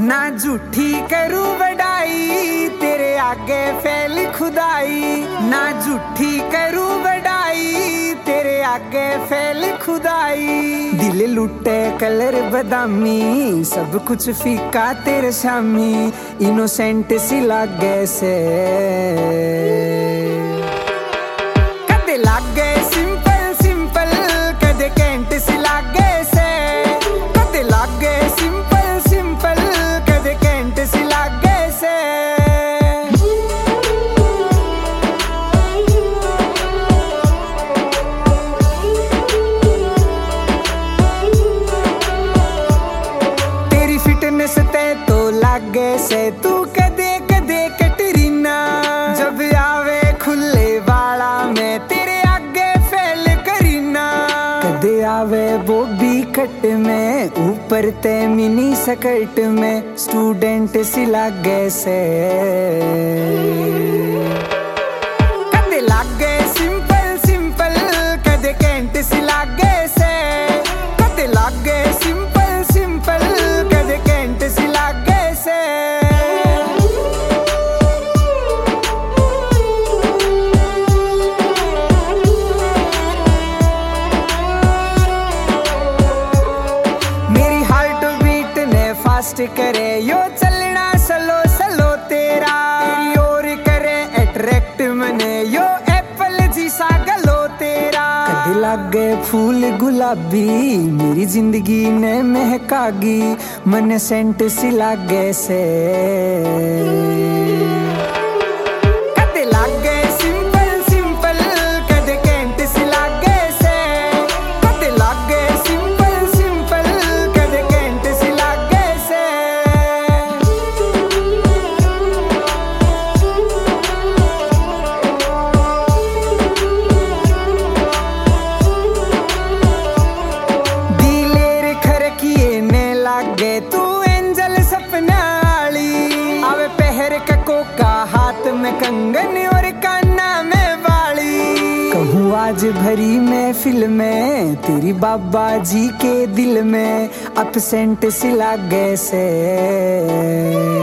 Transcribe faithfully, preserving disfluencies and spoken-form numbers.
ना झूठी करूं बड़ाई तेरे आगे फैल खुदाई, ना झूठी करूं बड़ाई तेरे आगे फैल खुदाई। दिल लुटे कलर बदामी सब कुछ फीका तेरे शामी, इनोसेंट सी लागे से कदे लागे सिंपल सिंपल, कदे कैंट सी लागे से, कदे लागे सिंपल सिंपल, कदे कैंट सी लागे से। तेरी फिटनेस ते तो लागे से तू कदे कदे कैटरीना, जब आवे खुले वाला में तेरे आगे फैल करीना। कदे आवे बॉबी कट में ऊपर ते मिनी स्कर्ट में, स्टूडेंट सी लागे से कदे लागे सिंपल सिंपल, कदे कैंट सी लागे से, कदे लागे सिंपल सिंपल, कदे कैंट सी लागे से। मेरी हार्ट बीट ने फास्ट करे यो चलना स्लो स्लो तेरा, तेरी ओर करे अट्रैक्ट मने यो एप्पल जी सा गलो तेरा। कदे लागे फूल गुलाबी मेरी जिंदगी ने महकागी, मन सेंट सी लागे से कदे लागे सिंपल सिंपल, कदे कैंट सी लागे से, कदे लागे सिंपल सिंपल, कदे कैंट सी लागे से। दिलेर खरकिए ने लागे तू एंजल सपना वाली, आवे पहर का कोका हाथ में कंगन और काना में वाली। कहूँ आज भरी महफिल में तेरी बाबा जी के दिल में, अपसेंट सी लागे से।